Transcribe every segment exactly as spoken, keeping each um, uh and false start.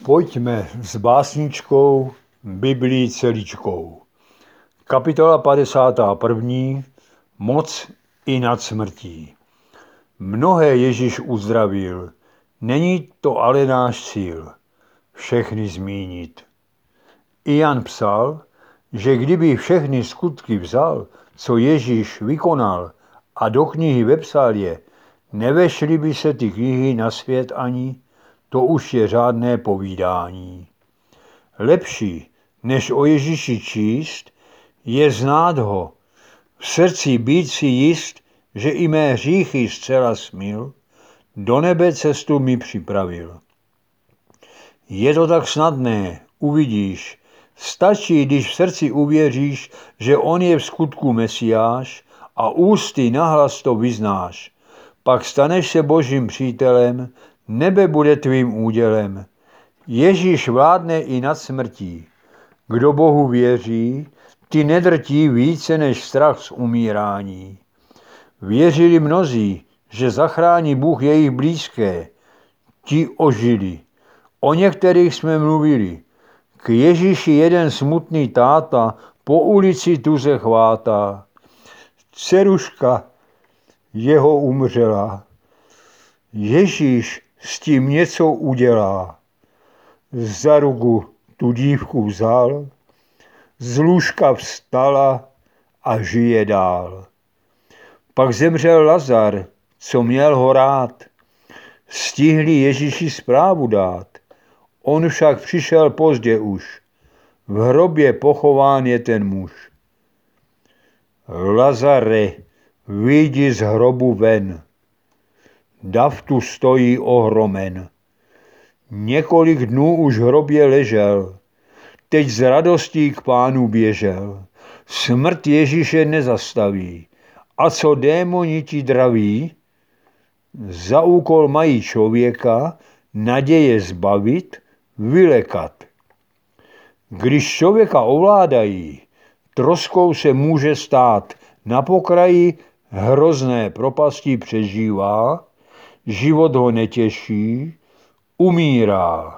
Pojďme s básničkou Biblii celíčkou. Kapitola padesátá první. Moc i nad smrtí. Mnohé Ježíš uzdravil, není to ale náš cíl všechny zmínit. I Jan psal, že kdyby všechny skutky vzal, co Ježíš vykonal a do knihy vepsal je, nevešly by se ty knihy na svět ani, to už je řádné povídání. Lepší, než o Ježíši číst, je znát ho, v srdci být si jist, že i mé hříchy zcela smil, do nebe cestu mi připravil. Je to tak snadné, uvidíš, stačí, když v srdci uvěříš, že on je v skutku Mesiáš a ústy nahlas to vyznáš. Pak staneš se Božím přítelem, nebe bude tvým údělem. Ježíš vládne i nad smrtí. Kdo Bohu věří, ty nedrtí více než strach z umírání. Věřili mnozí, že zachrání Bůh jejich blízké. Ti ožili. O některých jsme mluvili. K Ježíši jeden smutný táta po ulici tuze chvátá. Dceruška jeho umřela. Ježíš s tím něco udělá. Za ruku tu dívku vzal, z lůžka vstala a žije dál. Pak zemřel Lazar, co měl ho rád. Stihli Ježíši zprávu dát. On však přišel pozdě už. V hrobě pochován je ten muž. Lazare, vyjdi z hrobu ven. Dav tu stojí ohromen. Několik dnů už v hrobě ležel. Teď z radostí k Pánu běžel. Smrt Ježíše nezastaví. A co démoni ti draví? Za úkol mají člověka naděje zbavit, vylekat. Když člověka ovládají, troskou se může stát, na pokraji hrozné propasti přežívá, život ho netěší, umírá.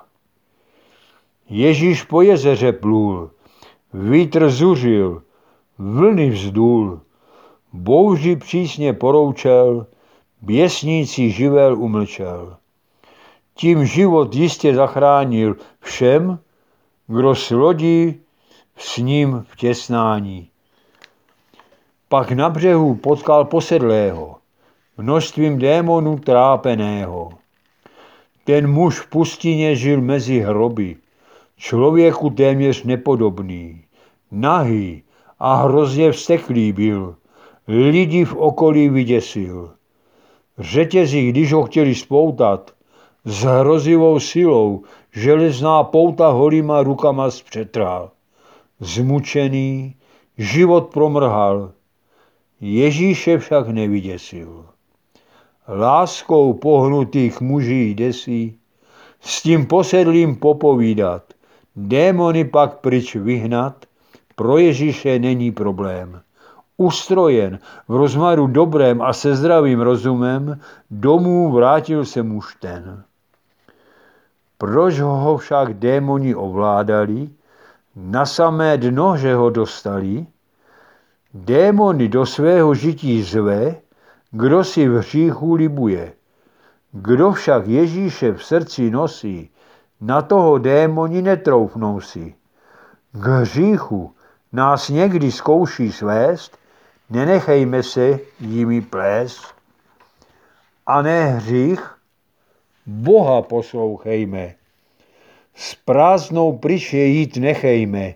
Ježíš po jezeře plul, vítr zuřil, vlny vzdul, bouři přísně poroučel, běsnící živel umlčel. Tím život jistě zachránil všem, kdo slodí s ním v těsnání. Pak na břehu potkal posedlého, množstvím démonů trápeného. Ten muž v pustině žil mezi hroby, člověku téměř nepodobný, nahý a hrozně vzteklý byl, lidi v okolí vyděsil. Řetězy, když ho chtěli spoutat, s hrozivou silou železná pouta holýma rukama zpřetrhal. Zmučený, život promrhal, Ježíše však nevyděsil. Láskou pohnutých muží desí, s tím posedlým popovídat, démony pak pryč vyhnat, pro Ježíše není problém. Ustrojen v rozmaru dobrém a se zdravým rozumem, domů vrátil se muž ten. Proč ho však démoni ovládali, na samé dno, že ho dostali? Démony do svého žití zve, kdo si v hříchu libuje. Kdo však Ježíše v srdci nosí, na toho démoni netroufnou si. K hříchu nás někdy zkouší svést, nenechejme se jimi plést. A ne hřích, Boha poslouchejme. S prázdnou pryč je jít nechejme.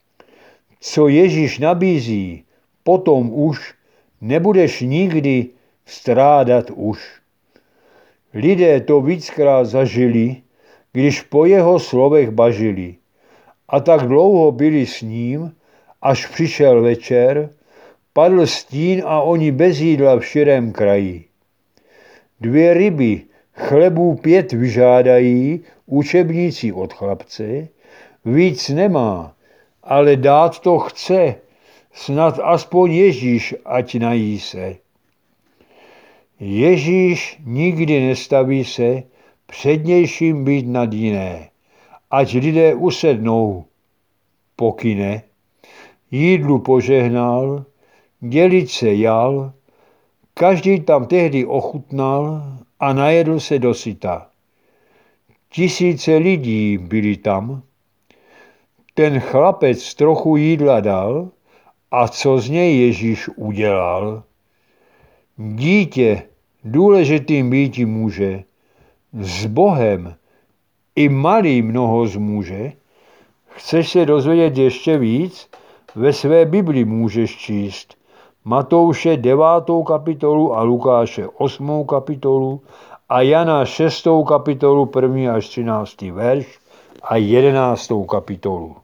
Co Ježíš nabízí, potom už nebudeš nikdy strádat už. Lidé to víckrát zažili, když po jeho slovech bažili. A tak dlouho byli s ním, až přišel večer, padl stín a oni bez jídla v širém kraji. Dvě ryby, chlebů pět vyžádají, učebníci od chlapce, víc nemá, ale dát to chce, snad aspoň Ježíš, ať nají se. Ježíš nikdy nestaví se přednějším být nad jiné ať lidé usednou, pokyne, jídlu požehnal, dělit se jal, každý tam tehdy ochutnal a najedl se dosyta. Tisíce lidí byli tam. Ten chlapec trochu jídla dal a co z něj Ježíš udělal? Dítě důležitým býti může, s Bohem i malý mnoho zmůže. Chceš se dozvědět ještě víc? Ve své Bibli můžeš číst Matouše devátou kapitolu a Lukáše osmou kapitolu a Jana šestou kapitolu první až třináctý verš a jedenáctou kapitolu.